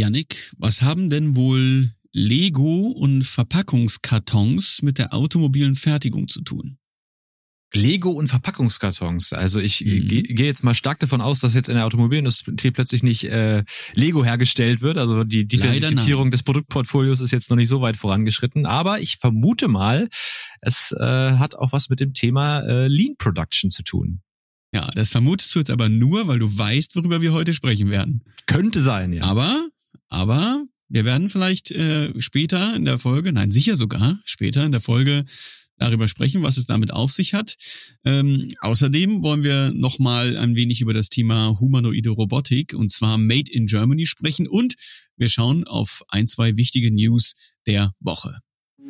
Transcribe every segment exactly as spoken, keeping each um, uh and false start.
Yannick, was haben denn wohl Lego und Verpackungskartons mit der automobilen Fertigung zu tun? Lego und Verpackungskartons. Also ich Mhm. gehe geh jetzt mal stark davon aus, dass jetzt in der Automobilindustrie plötzlich nicht äh, Lego hergestellt wird. Also die Diversifizierung des Produktportfolios ist jetzt noch nicht so weit vorangeschritten. Aber ich vermute mal, es äh, hat auch was mit dem Thema äh, Lean Production zu tun. Ja, das vermutest du jetzt aber nur, weil du weißt, worüber wir heute sprechen werden. Könnte sein, ja. Aber, aber wir werden vielleicht äh, später in der Folge, nein, sicher sogar später in der Folge darüber sprechen, was es damit auf sich hat. Ähm, außerdem wollen wir nochmal ein wenig über das Thema humanoide Robotik und zwar Made in Germany sprechen und wir schauen auf ein, zwei wichtige News der Woche.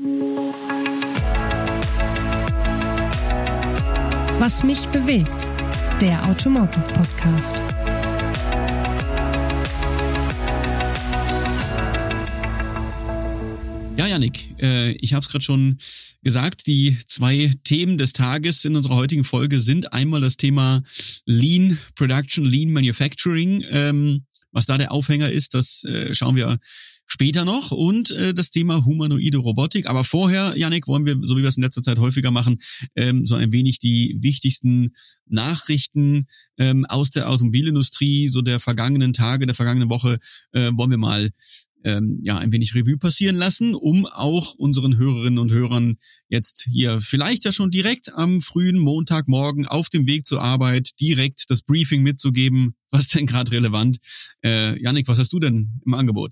Was mich bewegt, der Automotive Podcast. Ja, Yannick, äh, ich habe es gerade schon gesagt, die zwei Themen des Tages in unserer heutigen Folge sind einmal das Thema Lean Production, Lean Manufacturing. Ähm, was da der Aufhänger ist, das äh, schauen wir später noch und äh, das Thema humanoide Robotik. Aber vorher, Yannick, wollen wir, so wie wir es in letzter Zeit häufiger machen, ähm, so ein wenig die wichtigsten Nachrichten ähm, aus der Automobilindustrie, so der vergangenen Tage, der vergangenen Woche, äh, wollen wir mal ähm, ja ein wenig Revue passieren lassen, um auch unseren Hörerinnen und Hörern jetzt hier vielleicht ja schon direkt am frühen Montagmorgen auf dem Weg zur Arbeit direkt das Briefing mitzugeben, was denn gerade relevant. Äh, Yannick, was hast du denn im Angebot?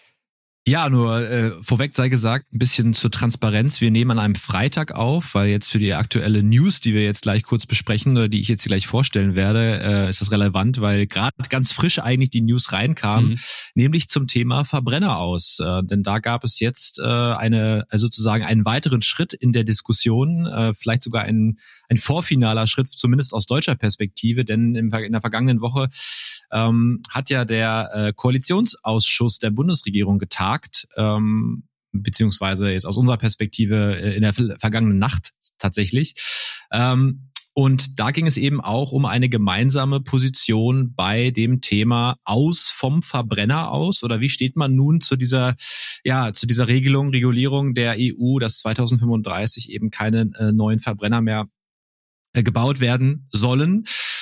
Ja, nur äh, vorweg sei gesagt, ein bisschen zur Transparenz. Wir nehmen an einem Freitag auf, weil jetzt für die aktuelle News, die wir jetzt gleich kurz besprechen oder die ich jetzt gleich vorstellen werde, äh, ist das relevant, weil gerade ganz frisch eigentlich die News reinkam, mhm. nämlich zum Thema Verbrenner aus. Äh, denn da gab es jetzt äh, eine also sozusagen einen weiteren Schritt in der Diskussion, äh, vielleicht sogar ein, ein vorfinaler Schritt, zumindest aus deutscher Perspektive, denn im, in der vergangenen Woche ähm, hat ja der äh, Koalitionsausschuss der Bundesregierung getagt, Ähm, beziehungsweise jetzt aus unserer Perspektive in der vergangenen Nacht tatsächlich. Ähm, und da ging es eben auch um eine gemeinsame Position bei dem Thema aus vom Verbrenner aus, oder wie steht man nun zu dieser, ja, zu dieser Regelung, Regulierung der E U, dass zweitausendfünfunddreißig eben keine äh, neuen Verbrenner mehr äh, gebaut werden sollen.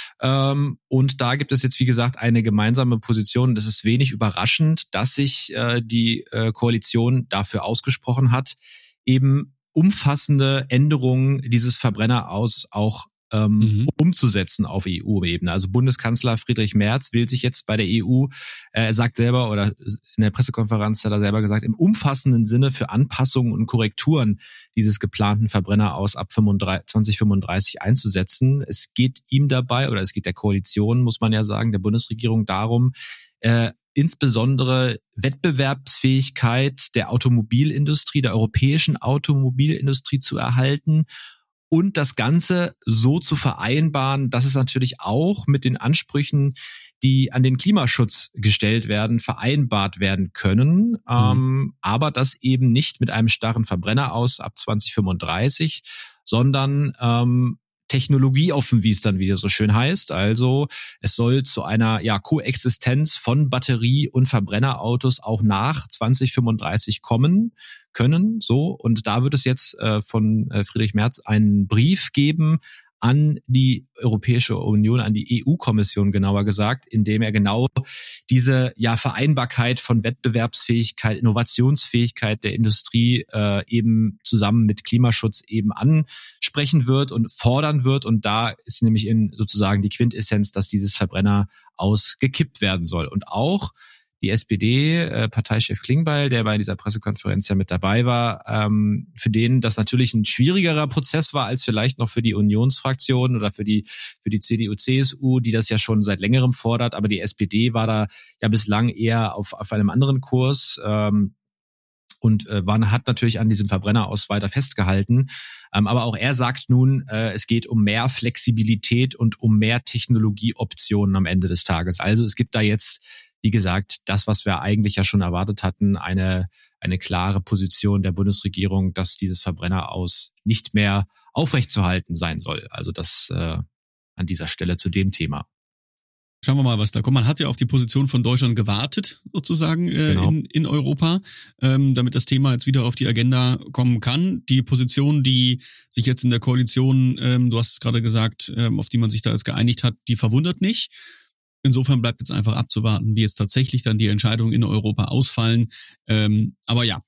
Ähm, und da gibt es jetzt, wie gesagt, eine gemeinsame Position. Es ist wenig überraschend, dass sich äh, die äh, Koalition dafür ausgesprochen hat, eben umfassende Änderungen dieses Verbrenner aus auch ähm, mhm. umzusetzen auf E U-Ebene. Also Bundeskanzler Friedrich Merz will sich jetzt bei der E U, äh, er sagt selber, oder in der Pressekonferenz hat er selber gesagt, im umfassenden Sinne für Anpassungen und Korrekturen dieses geplanten Verbrenner aus ab zwanzig fünfunddreißig einzusetzen. Es geht ihm dabei, oder es geht der Koalition, muss man ja sagen, der Bundesregierung darum, äh, insbesondere Wettbewerbsfähigkeit der Automobilindustrie, der europäischen Automobilindustrie zu erhalten und das Ganze so zu vereinbaren, dass es natürlich auch mit den Ansprüchen, die an den Klimaschutz gestellt werden, vereinbart werden können, mhm. ähm, aber das eben nicht mit einem starren Verbrenner aus ab zwanzig fünfunddreißig, sondern ähm, technologieoffen, wie es dann wieder so schön heißt. Also es soll zu einer ja Koexistenz von Batterie- und Verbrennerautos auch nach zwanzig fünfunddreißig kommen können. So, und da wird es jetzt äh, von äh, Friedrich Merz einen Brief geben an die Europäische Union, an die E U-Kommission genauer gesagt, in dem er genau diese ja Vereinbarkeit von Wettbewerbsfähigkeit, Innovationsfähigkeit der Industrie äh, eben zusammen mit Klimaschutz eben ansprechen wird und fordern wird. Und da ist nämlich in sozusagen die Quintessenz, dass dieses Verbrenner ausgekippt werden soll. Und auch die S P D-Parteichef äh, Klingbeil, der bei dieser Pressekonferenz ja mit dabei war, ähm, für den das natürlich ein schwierigerer Prozess war als vielleicht noch für die Unionsfraktion oder für die für die C D U C S U, die das ja schon seit längerem fordert. Aber die S P D war da ja bislang eher auf auf einem anderen Kurs. Ähm, und äh, war, hat natürlich an diesem Verbrenner aus weiter festgehalten. Ähm, aber auch er sagt nun, äh, es geht um mehr Flexibilität und um mehr Technologieoptionen am Ende des Tages. Also es gibt da jetzt, wie gesagt, das, was wir eigentlich ja schon erwartet hatten, eine eine klare Position der Bundesregierung, dass dieses Verbrenner aus nicht mehr aufrechtzuerhalten sein soll. Also das äh, an dieser Stelle zu dem Thema. Schauen wir mal, was da kommt. Man hat ja auf die Position von Deutschland gewartet, sozusagen, äh, Genau. in, in Europa, ähm, damit das Thema jetzt wieder auf die Agenda kommen kann. Die Position, die sich jetzt in der Koalition, ähm, du hast es gerade gesagt, ähm, auf die man sich da jetzt geeinigt hat, die verwundert nicht. Insofern bleibt jetzt einfach abzuwarten, wie jetzt tatsächlich dann die Entscheidungen in Europa ausfallen. Ähm, aber ja.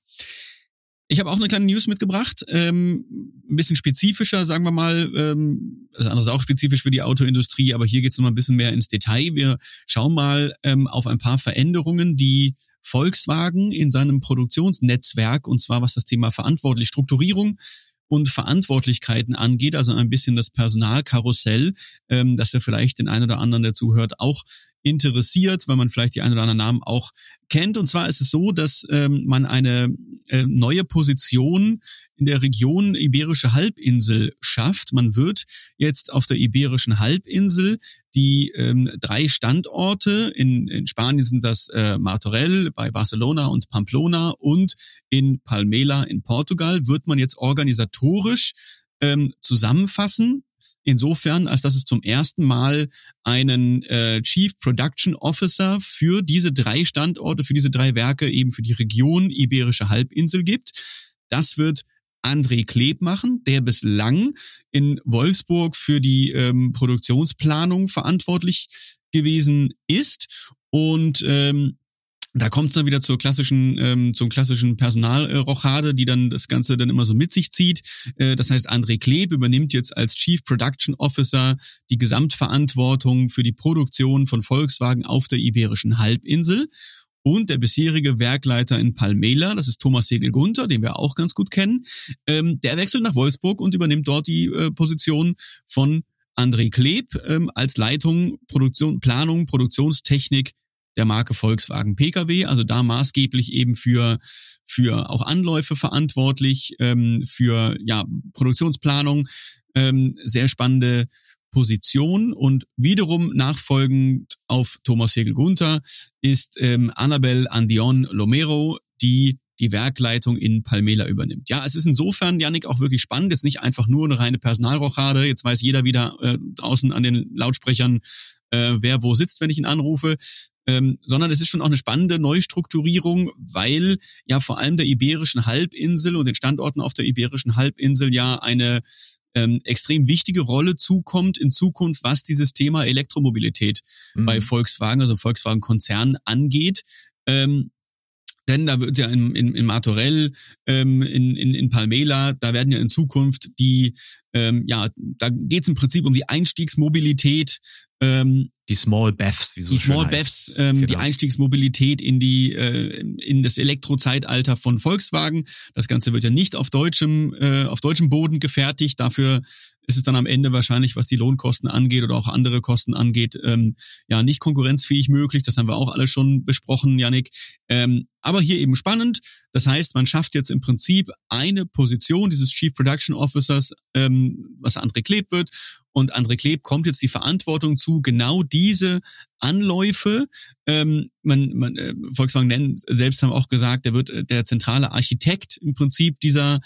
Ich habe auch eine kleine News mitgebracht, ähm, ein bisschen spezifischer, sagen wir mal. Ähm, das andere ist auch spezifisch für die Autoindustrie, aber hier geht es noch mal ein bisschen mehr ins Detail. Wir schauen mal ähm, auf ein paar Veränderungen, die Volkswagen in seinem Produktionsnetzwerk, und zwar was das Thema verantwortliche Strukturierung und Verantwortlichkeiten angeht, also ein bisschen das Personalkarussell, ähm, das ja vielleicht den einen oder anderen, der zuhört, auch interessiert, weil man vielleicht die einen oder anderen Namen auch kennt. Und zwar ist es so, dass ähm, man eine äh, neue Position in der Region Iberische Halbinsel schafft. Man wird jetzt auf der Iberischen Halbinsel die ähm, drei Standorte, in, in Spanien sind das äh, Martorell, bei Barcelona und Pamplona, und in Palmela in Portugal, wird man jetzt organisatorisch ähm, zusammenfassen. Insofern, als dass es zum ersten Mal einen äh, Chief Production Officer für diese drei Standorte, für diese drei Werke, eben für die Region Iberische Halbinsel gibt. Das wird André Kleb machen, der bislang in Wolfsburg für die ähm, Produktionsplanung verantwortlich gewesen ist. Und ähm, da kommt es dann wieder zur klassischen, ähm, zum klassischen Personalrochade, die dann das Ganze dann immer so mit sich zieht. Äh, das heißt, André Kleb übernimmt jetzt als Chief Production Officer die Gesamtverantwortung für die Produktion von Volkswagen auf der Iberischen Halbinsel. Und der bisherige Werkleiter in Palmela, das ist Thomas Segel-Gunther, den wir auch ganz gut kennen, ähm, der wechselt nach Wolfsburg und übernimmt dort die äh, Position von André Kleb ähm, als Leitung Produktion, Planung, Produktionstechnik der Marke Volkswagen Pkw, also da maßgeblich eben für für auch Anläufe verantwortlich, ähm, für ja Produktionsplanung, ähm, sehr spannende Position. Und wiederum nachfolgend auf Thomas Segel-Gunther ist ähm, Annabel Andion Lomero, die die Werkleitung in Palmela übernimmt. Ja, es ist insofern, Yannick, auch wirklich spannend. Jetzt nicht einfach nur eine reine Personalrochade. Jetzt weiß jeder wieder äh, draußen an den Lautsprechern, äh, wer wo sitzt, wenn ich ihn anrufe. Ähm, sondern es ist schon auch eine spannende Neustrukturierung, weil ja vor allem der Iberischen Halbinsel und den Standorten auf der Iberischen Halbinsel ja eine ähm, extrem wichtige Rolle zukommt in Zukunft, was dieses Thema Elektromobilität mhm. bei Volkswagen, also Volkswagen-Konzern angeht. Ähm, Denn da wird ja in, in, in Martorell, ähm, in, in, in Palmela, da werden ja in Zukunft die, ähm, ja, da geht es im Prinzip um die Einstiegsmobilität, ähm, die Small B E Vs, wie so die schön Small heißt. B E Vs, ähm, Genau. die Einstiegsmobilität in die äh, in das Elektrozeitalter von Volkswagen. Das Ganze wird ja nicht auf deutschem äh, auf deutschem Boden gefertigt. Dafür ist es dann am Ende wahrscheinlich, was die Lohnkosten angeht oder auch andere Kosten angeht, ähm, ja nicht konkurrenzfähig möglich. Das haben wir auch alle schon besprochen, Yannick. Ähm, aber hier eben spannend. Das heißt, man schafft jetzt im Prinzip eine Position dieses Chief Production Officers, ähm, was André Kleb wird. Und André Kleb kommt jetzt die Verantwortung zu, genau diese Anläufe, ähm, man, man äh, Volkswagen nennt, selbst haben auch gesagt, der wird äh, der zentrale Architekt im Prinzip dieser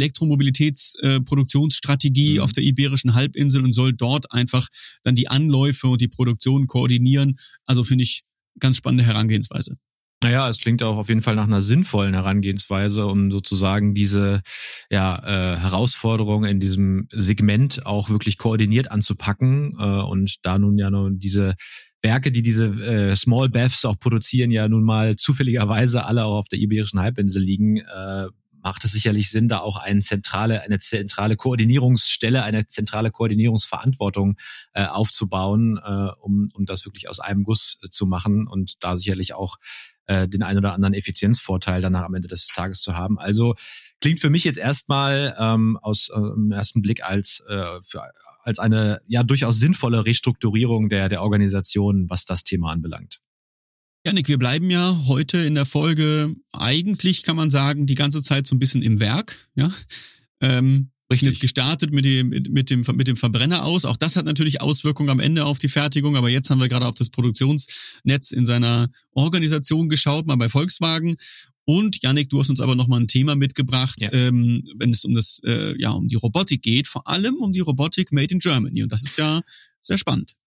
Elektromobilitätsproduktionsstrategie mhm. auf der Iberischen Halbinsel und soll dort einfach dann die Anläufe und die Produktion koordinieren. Also finde ich ganz spannende Herangehensweise. Naja, es klingt auch auf jeden Fall nach einer sinnvollen Herangehensweise, um sozusagen diese ja, äh, Herausforderung in diesem Segment auch wirklich koordiniert anzupacken. Äh, und da nun ja nun diese Werke, die diese äh, Small B E Vs auch produzieren, ja nun mal zufälligerweise alle auch auf der Iberischen Halbinsel liegen, äh, macht es sicherlich Sinn, da auch eine zentrale, eine zentrale Koordinierungsstelle, eine zentrale Koordinierungsverantwortung äh, aufzubauen, äh, um, um das wirklich aus einem Guss äh, zu machen und da sicherlich auch äh, den einen oder anderen Effizienzvorteil danach am Ende des Tages zu haben. Also klingt für mich jetzt erstmal ähm, aus äh, im ersten Blick als äh, für, als eine ja durchaus sinnvolle Restrukturierung der der Organisation, was das Thema anbelangt. Janik, wir bleiben ja heute in der Folge, eigentlich kann man sagen, die ganze Zeit so ein bisschen im Werk, ja. Ähm, Richtig. Jetzt gestartet mit dem, mit dem, mit dem Verbrenner aus. Auch das hat natürlich Auswirkungen am Ende auf die Fertigung. Aber jetzt haben wir gerade auf das Produktionsnetz in seiner Organisation geschaut, mal bei Volkswagen. Und Yannick, du hast uns aber nochmal ein Thema mitgebracht, ja. ähm, wenn es um das, äh, ja, um die Robotik geht. Vor allem um die Robotik made in Germany. Und das ist ja sehr spannend.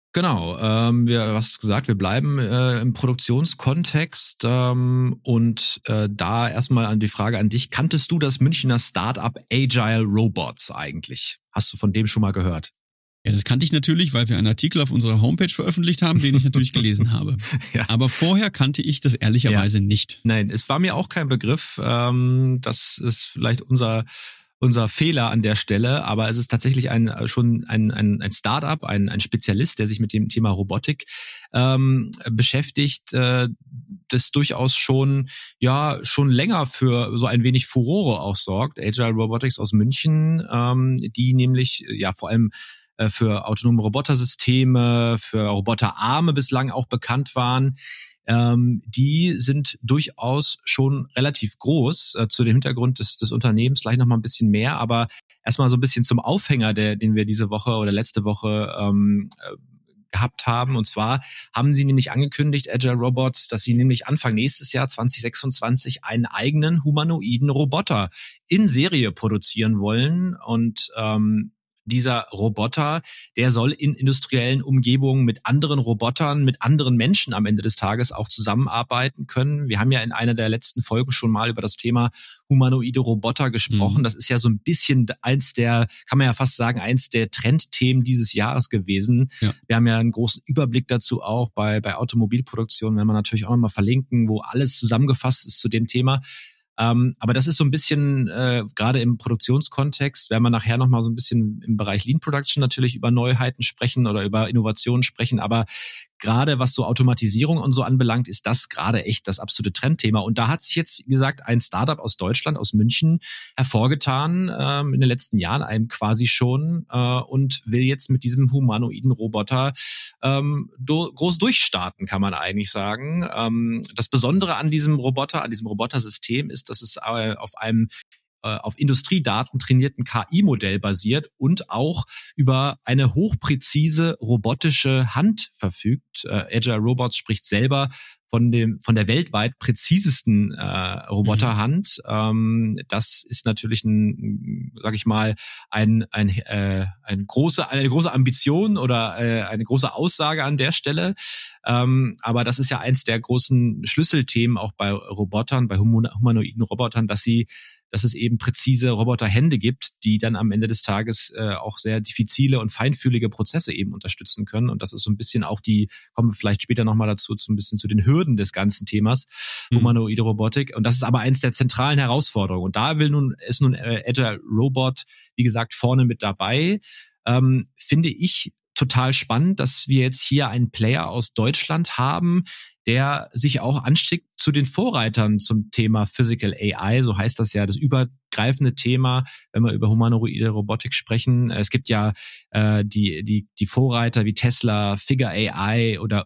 Genau, ähm, wir, du hast gesagt, wir bleiben äh, im Produktionskontext ähm, und äh, da erstmal an die Frage an dich, kanntest du das Münchner Startup Agile Robots eigentlich? Hast du von dem schon mal gehört? Ja, das kannte ich natürlich, weil wir einen Artikel auf unserer Homepage veröffentlicht haben, den ich natürlich gelesen habe. Ja. Aber vorher kannte ich das ehrlicherweise ja. nicht. Nein, es war mir auch kein Begriff. Ähm, das ist vielleicht unser unser Fehler an der Stelle, aber es ist tatsächlich ein schon ein ein, ein Startup, ein ein Spezialist, der sich mit dem Thema Robotik ähm, beschäftigt, äh, das durchaus schon ja schon länger für so ein wenig Furore auch sorgt. Agile Robotics aus München, ähm, die nämlich ja vor allem für autonome Robotersysteme, für Roboterarme bislang auch bekannt waren. Ähm, die sind durchaus schon relativ groß. Äh, zu dem Hintergrund des, des Unternehmens gleich nochmal ein bisschen mehr, aber erstmal so ein bisschen zum Aufhänger, der, den wir diese Woche oder letzte Woche ähm, äh, gehabt haben. Und zwar haben sie nämlich angekündigt, Agile Robots, dass sie nämlich Anfang nächstes Jahr zwanzig sechsundzwanzig einen eigenen humanoiden Roboter in Serie produzieren wollen. Und ähm, dieser Roboter, der soll in industriellen Umgebungen mit anderen Robotern, mit anderen Menschen am Ende des Tages auch zusammenarbeiten können. Wir haben ja in einer der letzten Folgen schon mal über das Thema humanoide Roboter gesprochen. Mhm. Das ist ja so ein bisschen eins der, kann man ja fast sagen, eins der Trendthemen dieses Jahres gewesen. Ja. Wir haben ja einen großen Überblick dazu auch bei, bei Automobilproduktion, werden wir natürlich auch nochmal verlinken, wo alles zusammengefasst ist zu dem Thema. Ähm, aber das ist so ein bisschen, äh, gerade im Produktionskontext, werden wir nachher nochmal so ein bisschen im Bereich Lean Production natürlich über Neuheiten sprechen oder über Innovationen sprechen, aber gerade was so Automatisierung und so anbelangt, ist das gerade echt das absolute Trendthema. Und da hat sich jetzt, wie gesagt, ein Startup aus Deutschland, aus München, hervorgetan ähm, in den letzten Jahren, einem quasi schon, äh, und will jetzt mit diesem humanoiden Roboter ähm, do, groß durchstarten, kann man eigentlich sagen. Ähm, das Besondere an diesem Roboter, an diesem Robotersystem ist, dass es äh, auf einem auf Industriedaten trainierten K I-Modell basiert und auch über eine hochpräzise robotische Hand verfügt. Äh, Agile Robots spricht selber von dem von der weltweit präzisesten äh, Roboterhand. Mhm. Ähm, das ist natürlich ein, sag ich mal, ein ein äh, ein große eine große Ambition oder äh, eine große Aussage an der Stelle. Ähm, aber das ist ja eins der großen Schlüsselthemen auch bei Robotern, bei humanoiden Robotern, dass sie dass es eben präzise Roboterhände gibt, die dann am Ende des Tages äh, auch sehr diffizile und feinfühlige Prozesse eben unterstützen können. Und das ist so ein bisschen auch die, kommen wir vielleicht später nochmal dazu, so ein bisschen zu den Hürden des ganzen Themas, mhm. humanoide Robotik. Und das ist aber eins der zentralen Herausforderungen. Und da will nun, ist nun äh, Agile Robot, wie gesagt, vorne mit dabei. Ähm, finde ich total spannend, dass wir jetzt hier einen Player aus Deutschland haben, der sich auch anschickt zu den Vorreitern zum Thema Physical A I, so heißt das ja, das übergreifende Thema, wenn wir über humanoide Robotik sprechen. Es gibt ja äh, die die die Vorreiter wie Tesla, Figure A I oder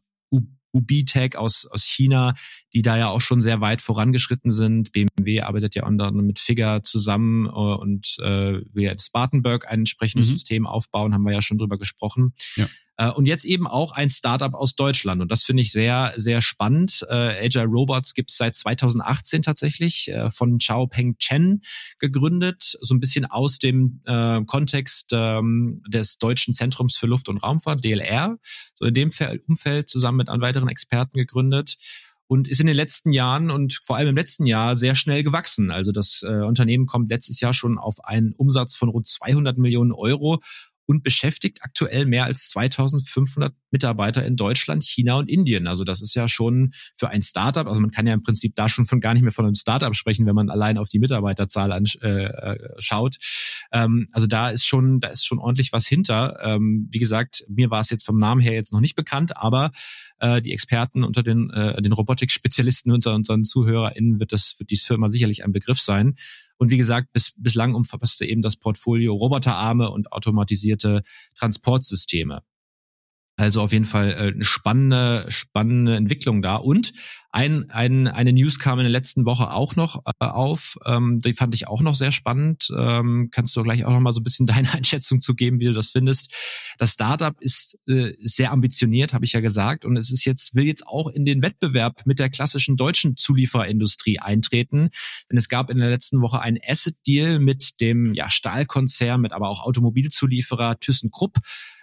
Ubitech aus aus China, die da ja auch schon sehr weit vorangeschritten sind. B M W arbeitet ja unter anderem mit Figure zusammen und äh, will jetzt Spartanburg ein entsprechendes mhm. System aufbauen, haben wir ja schon drüber gesprochen. Ja. Äh, und jetzt eben auch ein Startup aus Deutschland und das finde ich sehr, sehr spannend. Äh, Agile Robots gibt es seit zweitausendachtzehn tatsächlich, äh, von Xiaopeng Chen gegründet, so ein bisschen aus dem äh, Kontext ähm, des Deutschen Zentrums für Luft- und Raumfahrt, D L R, so in dem Umfeld zusammen mit weiteren Experten gegründet. Und ist in den letzten Jahren und vor allem im letzten Jahr sehr schnell gewachsen. Also das äh, Unternehmen kommt letztes Jahr schon auf einen Umsatz von rund zweihundert Millionen Euro und beschäftigt aktuell mehr als zweitausendfünfhundert Mitarbeiter in Deutschland, China und Indien. Also das ist ja schon für ein Startup, also man kann ja im Prinzip da schon von gar nicht mehr von einem Startup sprechen, wenn man allein auf die Mitarbeiterzahl anschaut. Äh, ähm, also da ist schon, da ist schon ordentlich was hinter. Ähm, wie gesagt, mir war es jetzt vom Namen her jetzt noch nicht bekannt, aber äh, die Experten unter den, äh, den Robotik-Spezialisten unter unseren ZuhörerInnen wird das, wird die Firma sicherlich ein Begriff sein. Und wie gesagt, bis, bislang umfasste eben das Portfolio Roboterarme und automatisierte Transportsysteme. Also auf jeden Fall eine spannende, spannende Entwicklung da. Und ein, ein, eine News kam in der letzten Woche auch noch äh, auf. Ähm, die fand ich auch noch sehr spannend. Ähm, kannst du gleich auch noch mal so ein bisschen deine Einschätzung zu geben, wie du das findest. Das Startup ist äh, sehr ambitioniert, habe ich ja gesagt. Und es ist jetzt, will jetzt auch in den Wettbewerb mit der klassischen deutschen Zuliefererindustrie eintreten. Denn es gab in der letzten Woche einen Asset-Deal mit dem ja, Stahlkonzern, mit aber auch Automobilzulieferer ThyssenKrupp.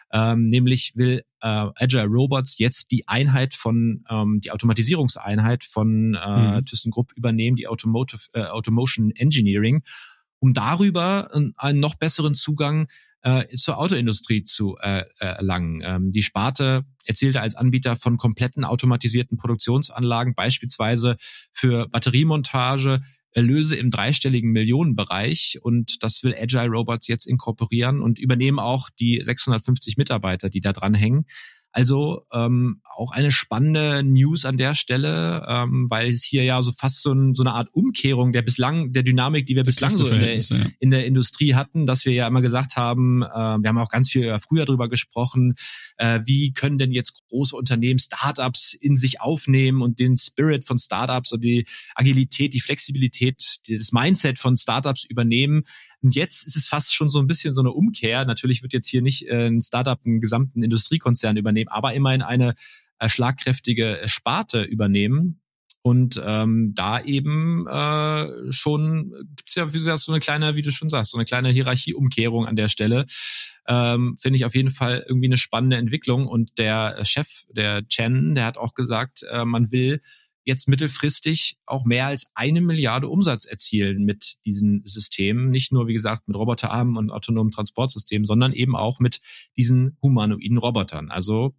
Ähm, nämlich will äh, Agile Robots jetzt die Einheit von, ähm, die Automatisierungseinheit von äh, mhm. ThyssenKrupp übernehmen, die Automotive, äh, Automotion Engineering, um darüber einen, einen noch besseren Zugang äh, zur Autoindustrie zu äh, erlangen. Ähm, die Sparte erzielte als Anbieter von kompletten automatisierten Produktionsanlagen, beispielsweise für Batteriemontage, Erlöse im dreistelligen Millionenbereich, und das will Agile Robots jetzt inkorporieren und übernehmen auch die sechshundertfünfzig Mitarbeiter, die da dran hängen. Also ähm, auch eine spannende News an der Stelle, ähm, weil es hier ja so fast so, ein, so eine Art Umkehrung der bislang der Dynamik, die wir bislang so in der, ja. in der Industrie hatten, dass wir ja immer gesagt haben, äh, wir haben auch ganz viel früher drüber gesprochen, äh, wie können denn jetzt große Unternehmen Startups in sich aufnehmen und den Spirit von Startups und die Agilität, die Flexibilität, das Mindset von Startups übernehmen. Und jetzt ist es fast schon so ein bisschen so eine Umkehr. Natürlich wird jetzt hier nicht äh, ein Startup einen gesamten Industriekonzern übernehmen, aber immerhin eine äh, schlagkräftige Sparte übernehmen. Und ähm, da eben äh, schon gibt's ja, wie du sagst, so eine kleine, wie du schon sagst, so eine kleine Hierarchieumkehrung an der Stelle. Ähm, finde ich auf jeden Fall irgendwie eine spannende Entwicklung. Und der Chef, der Chen, der hat auch gesagt, äh, man will jetzt mittelfristig auch mehr als eine Milliarde Umsatz erzielen mit diesen Systemen. Nicht nur, wie gesagt, mit Roboterarmen und autonomen Transportsystemen, sondern eben auch mit diesen humanoiden Robotern. Also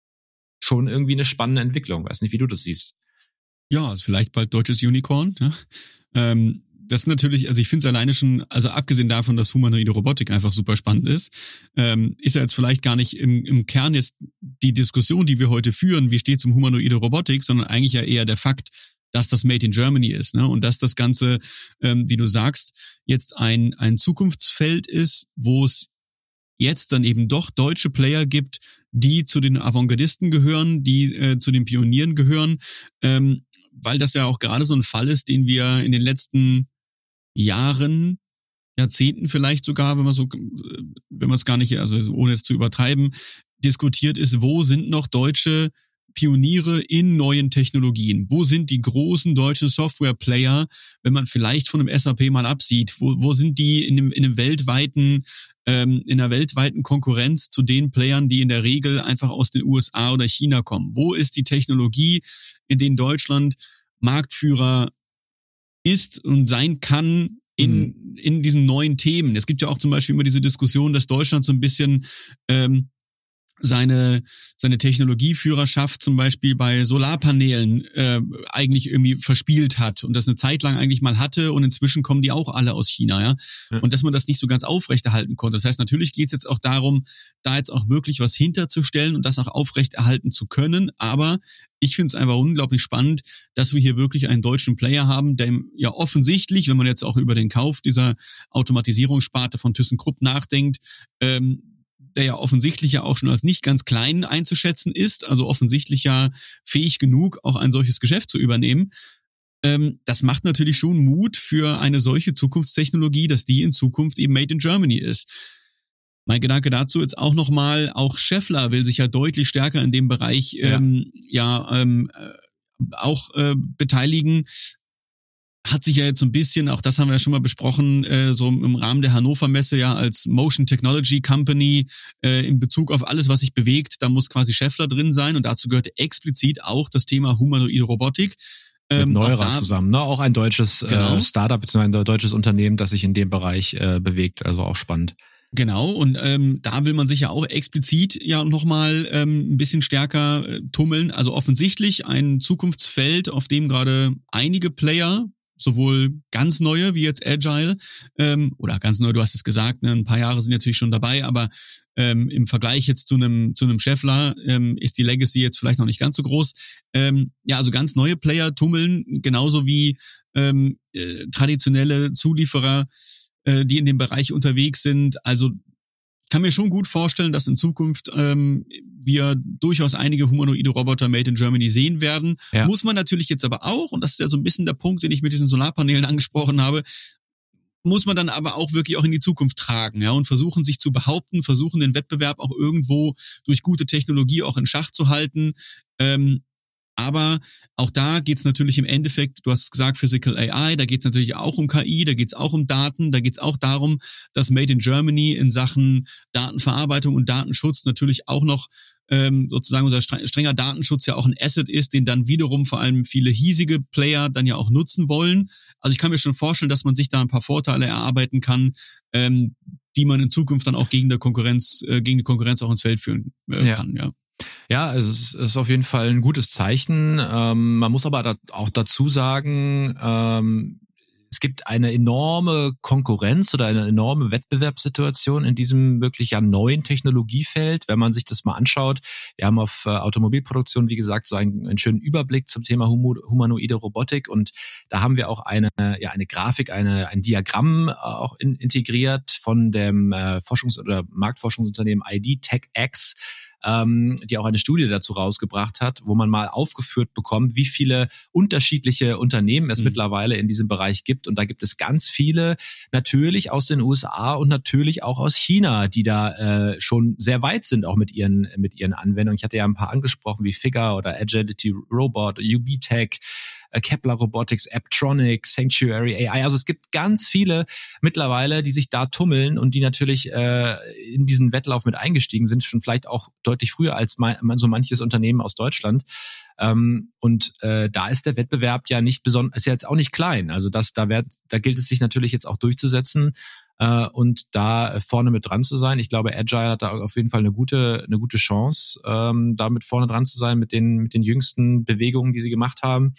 schon irgendwie eine spannende Entwicklung. Weiß nicht, wie du das siehst. Ja, ist vielleicht bald deutsches Unicorn. Ja. Ähm, das ist natürlich, also ich finde es alleine schon, also abgesehen davon, dass humanoide Robotik einfach super spannend ist, ähm, ist ja jetzt vielleicht gar nicht im, im Kern jetzt die Diskussion, die wir heute führen, wie steht es um humanoide Robotik, sondern eigentlich ja eher der Fakt, dass das Made in Germany ist, ne? Und dass das Ganze, ähm, wie du sagst, jetzt ein ein Zukunftsfeld ist, wo es jetzt dann eben doch deutsche Player gibt, die zu den Avantgardisten gehören, die äh, zu den Pionieren gehören, ähm, weil das ja auch gerade so ein Fall ist, den wir in den letzten Jahren, Jahrzehnten vielleicht sogar, wenn man so, wenn man es gar nicht, also ohne es zu übertreiben, diskutiert ist, wo sind noch deutsche Pioniere in neuen Technologien? Wo sind die großen deutschen Software-Player, wenn man vielleicht von einem S A P mal absieht? Wo, wo sind die in einem, in einem weltweiten, ähm, in einer weltweiten Konkurrenz zu den Playern, die in der Regel einfach aus den U S A oder China kommen? Wo ist die Technologie, in denen Deutschland Marktführer ist und sein kann in, in diesen neuen Themen? Es gibt ja auch zum Beispiel immer diese Diskussion, dass Deutschland so ein bisschen ähm, seine seine Technologieführerschaft zum Beispiel bei Solarpanelen äh, eigentlich irgendwie verspielt hat und das eine Zeit lang eigentlich mal hatte und inzwischen kommen die auch alle aus China, ja. ja. Und dass man das nicht so ganz aufrechterhalten konnte. Das heißt, natürlich geht es jetzt auch darum, da jetzt auch wirklich was hinterzustellen und das auch aufrechterhalten zu können, aber ich finde es einfach unglaublich spannend, dass wir hier wirklich einen deutschen Player haben, der ja offensichtlich, wenn man jetzt auch über den Kauf dieser Automatisierungssparte von ThyssenKrupp nachdenkt, ähm, der ja offensichtlich ja auch schon als nicht ganz klein einzuschätzen ist, also offensichtlich ja fähig genug, auch ein solches Geschäft zu übernehmen. Ähm, das macht natürlich schon Mut für eine solche Zukunftstechnologie, dass die in Zukunft eben Made in Germany ist. Mein Gedanke dazu jetzt auch nochmal, auch Schaeffler will sich ja deutlich stärker in dem Bereich ähm, ja, ja ähm, äh, auch äh, beteiligen. Hat sich ja jetzt so ein bisschen, auch das haben wir ja schon mal besprochen, äh, so im Rahmen der Hannover Messe ja als Motion Technology Company äh, in Bezug auf alles, was sich bewegt, da muss quasi Schaeffler drin sein und dazu gehört explizit auch das Thema humanoide Robotik. Ähm, Mit Neurad zusammen, ne? Auch ein deutsches genau. äh, Startup, beziehungsweise ein deutsches Unternehmen, das sich in dem Bereich äh, bewegt, also auch spannend. Genau, und ähm, da will man sich ja auch explizit ja nochmal ähm, ein bisschen stärker äh, tummeln. Also offensichtlich ein Zukunftsfeld, auf dem gerade einige Player, sowohl ganz neue wie jetzt Agile, ähm, oder ganz neu, du hast es gesagt, ne, ein paar Jahre sind natürlich schon dabei, aber ähm, im Vergleich jetzt zu einem zu einem Schaeffler ähm, ist die Legacy jetzt vielleicht noch nicht ganz so groß. Ähm, ja, also ganz neue Player tummeln, genauso wie ähm, äh, traditionelle Zulieferer, äh, die in dem Bereich unterwegs sind. Also ich kann mir schon gut vorstellen, dass in Zukunft ähm, wir durchaus einige humanoide Roboter made in Germany sehen werden. Ja. Muss man natürlich jetzt aber auch, und das ist ja so ein bisschen der Punkt, den ich mit diesen Solarpanelen angesprochen habe, muss man dann aber auch wirklich auch in die Zukunft tragen, ja, und versuchen sich zu behaupten, versuchen den Wettbewerb auch irgendwo durch gute Technologie auch in Schach zu halten. Ähm, Aber auch da geht's natürlich im Endeffekt, du hast gesagt Physical A I, da geht's natürlich auch um K I, da geht's auch um Daten, da geht's auch darum, dass Made in Germany in Sachen Datenverarbeitung und Datenschutz natürlich auch noch ähm, sozusagen unser strenger Datenschutz ja auch ein Asset ist, den dann wiederum vor allem viele hiesige Player dann ja auch nutzen wollen. Also ich kann mir schon vorstellen, dass man sich da ein paar Vorteile erarbeiten kann, ähm, die man in Zukunft dann auch gegen der Konkurrenz, äh, gegen die Konkurrenz auch ins Feld führen äh, ja. kann, ja. Ja, es ist, es ist auf jeden Fall ein gutes Zeichen. Ähm, man muss aber da auch dazu sagen, ähm, es gibt eine enorme Konkurrenz oder eine enorme Wettbewerbssituation in diesem wirklich ja neuen Technologiefeld. Wenn man sich das mal anschaut, wir haben auf äh, Automobilproduktion, wie gesagt, so einen, einen schönen Überblick zum Thema Humo, humanoide Robotik, und da haben wir auch eine ja eine Grafik, eine ein Diagramm äh, auch in, integriert von dem äh, Forschungs- oder Marktforschungsunternehmen I D Tech X, ähm, die auch eine Studie dazu rausgebracht hat, wo man mal aufgeführt bekommt, wie viele unterschiedliche Unternehmen es mhm. mittlerweile in diesem Bereich gibt. Und da gibt es ganz viele natürlich aus den U S A und natürlich auch aus China, die da äh, schon sehr weit sind, auch mit ihren mit ihren Anwendungen. Ich hatte ja ein paar angesprochen, wie Figure oder Agility Robot, U B Tech, äh, Kepler Robotics, Apptronic, Sanctuary A I. Also es gibt ganz viele mittlerweile, die sich da tummeln und die natürlich äh, in diesen Wettlauf mit eingestiegen sind, schon vielleicht auch deutlich früher als mein, so manches Unternehmen aus Deutschland. Ähm, und äh, da ist der Wettbewerb ja nicht besonders, ist ja jetzt auch nicht klein. Also das, da wird, da gilt es sich natürlich jetzt auch durchzusetzen äh, und da vorne mit dran zu sein. Ich glaube, Agile hat da auf jeden Fall eine gute, eine gute Chance, ähm, da mit vorne dran zu sein mit den, mit den jüngsten Bewegungen, die sie gemacht haben.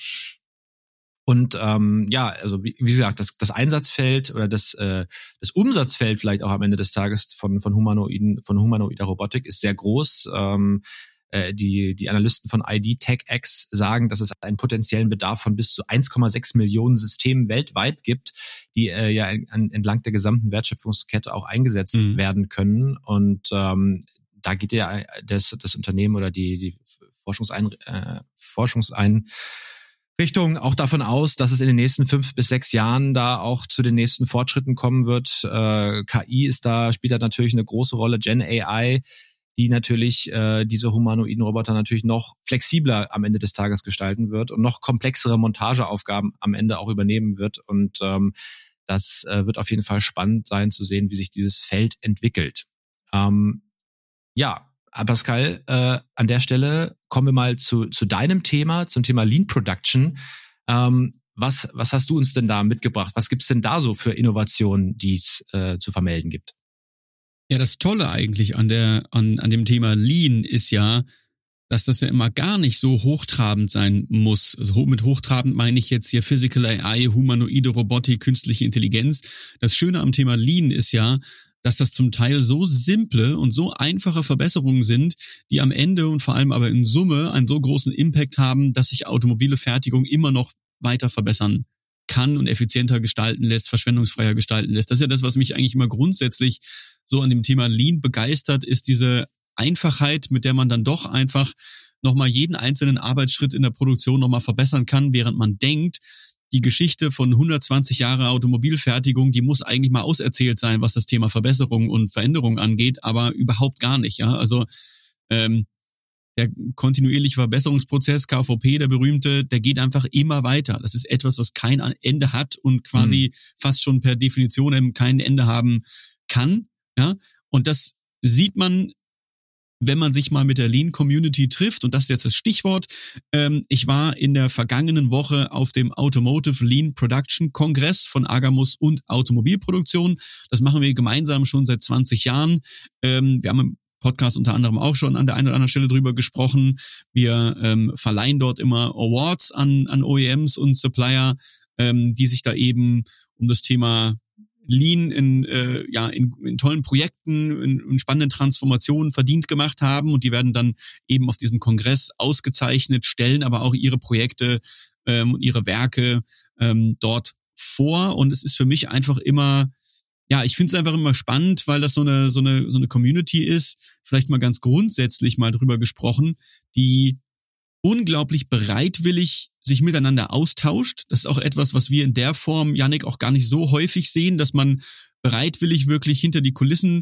Und ähm, ja, also wie, wie gesagt, das, das Einsatzfeld oder das, äh, das Umsatzfeld vielleicht auch am Ende des Tages von von humanoiden von humanoider Robotik ist sehr groß. Ähm, äh, die die Analysten von I D Tech X sagen, dass es einen potenziellen Bedarf von bis zu eins Komma sechs Millionen Systemen weltweit gibt, die äh, ja an, entlang der gesamten Wertschöpfungskette auch eingesetzt mhm. werden können. Und ähm, da geht ja das das Unternehmen oder die die Forschungsein äh, Forschungsein Richtung auch davon aus, dass es in den nächsten fünf bis sechs Jahren da auch zu den nächsten Fortschritten kommen wird. Äh, K I ist da, spielt da natürlich eine große Rolle. Gen A I, die natürlich äh, diese humanoiden Roboter natürlich noch flexibler am Ende des Tages gestalten wird und noch komplexere Montageaufgaben am Ende auch übernehmen wird. Und ähm, das äh, wird auf jeden Fall spannend sein zu sehen, wie sich dieses Feld entwickelt. Ähm, ja, Pascal, äh, an der Stelle kommen wir mal zu, zu deinem Thema, zum Thema Lean Production. Ähm, was, was hast du uns denn da mitgebracht? Was gibt's denn da so für Innovationen, die es äh, zu vermelden gibt? Ja, das Tolle eigentlich an der an, an dem Thema Lean ist ja, dass das ja immer gar nicht so hochtrabend sein muss. Also mit hochtrabend meine ich jetzt hier Physical A I, humanoide Robotik, künstliche Intelligenz. Das Schöne am Thema Lean ist ja, dass das zum Teil so simple und so einfache Verbesserungen sind, die am Ende und vor allem aber in Summe einen so großen Impact haben, dass sich automobile Fertigung immer noch weiter verbessern kann und effizienter gestalten lässt, verschwendungsfreier gestalten lässt. Das ist ja das, was mich eigentlich immer grundsätzlich so an dem Thema Lean begeistert, ist diese Einfachheit, mit der man dann doch einfach nochmal jeden einzelnen Arbeitsschritt in der Produktion nochmal verbessern kann, während man denkt, die Geschichte von hundertzwanzig Jahre Automobilfertigung, die muss eigentlich mal auserzählt sein, was das Thema Verbesserung und Veränderung angeht, aber überhaupt gar nicht. Ja, also ähm, der kontinuierliche Verbesserungsprozess, K V P, der berühmte, der geht einfach immer weiter. Das ist etwas, was kein Ende hat und quasi mhm. fast schon per Definition eben kein Ende haben kann. Ja, und das sieht man, wenn man sich mal mit der Lean-Community trifft, und das ist jetzt das Stichwort. Ähm, ich war in der vergangenen Woche auf dem Automotive Lean Production Kongress von Agamus und Automobilproduktion. Das machen wir gemeinsam schon seit zwanzig Jahren. Ähm, wir haben im Podcast unter anderem auch schon an der einen oder anderen Stelle drüber gesprochen. Wir ähm, verleihen dort immer Awards an, an O E Ms und Supplier, ähm, die sich da eben um das Thema Lean in, äh, ja, in, in tollen Projekten, in, in spannenden Transformationen verdient gemacht haben, und die werden dann eben auf diesem Kongress ausgezeichnet, stellen aber auch ihre Projekte ähm, und ihre Werke ähm, dort vor, und es ist für mich einfach immer, ja, ich finde es einfach immer spannend, weil das so eine so eine so eine Community ist, vielleicht mal ganz grundsätzlich mal drüber gesprochen, die unglaublich bereitwillig sich miteinander austauscht. Das ist auch etwas, was wir in der Form, Yannick, auch gar nicht so häufig sehen, dass man bereitwillig wirklich hinter die Kulissen